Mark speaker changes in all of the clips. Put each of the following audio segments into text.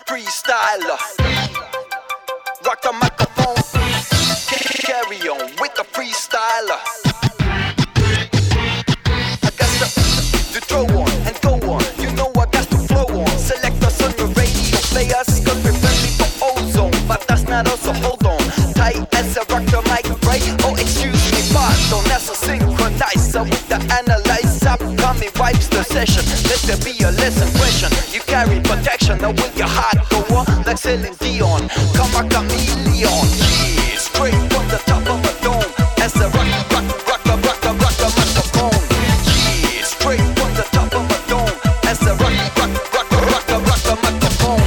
Speaker 1: freestyler. Rock the microphone, carry on with the freestyler. I got to throw on and go on. You know I got to flow on. Select us on your radio players, cause we're friendly for ozone. But that's not also, hold on. Tight as a rock the mic, right? Oh, excuse me, pardon. That's a synchronizer with the analyzer. Upcoming wipes the session. Let there be a lesson question. You carry protection, now will your heart go on? Like Celine Dion, come a chameleon. Yeah, straight from the top of a dome. As a rock the microphone. Yeah, straight from the top of a dome. As a rock the microphone.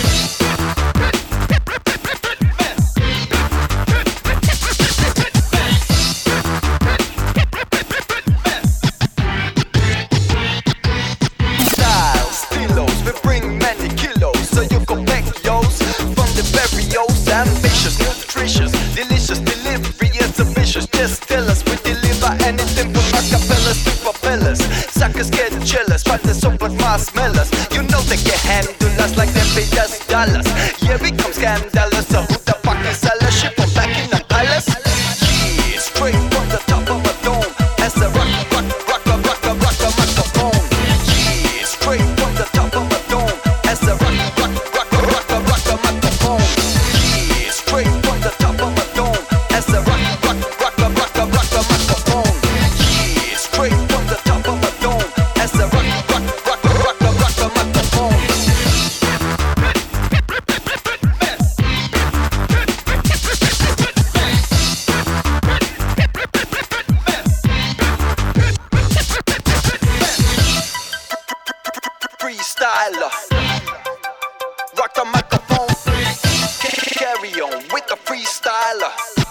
Speaker 1: Styles, stilos, we bring many kilos, so you can pack yours from the barrios. Ambitious, nutritious, delicious delivery is ambitious. Just tell us, we deliver anything from acapellas to propellers. Suckers get jealous, but they're so but marshmallows. You know they can handle us like they pay us dollars. Yeah, we come scandalous, so who the fuck is Allah? Ship from back in the palace. Yeah, straight from the top of a dome. As a rock the microphone. Yeah, straight from the top of a dome. As a rock the microphone. Yeah, straight from the top of a dome. As a rock the microphone. Yeah, straight from the top of a dome. As a rock the microphone. Freestyler. Rock the microphone. Carry on with the freestyler.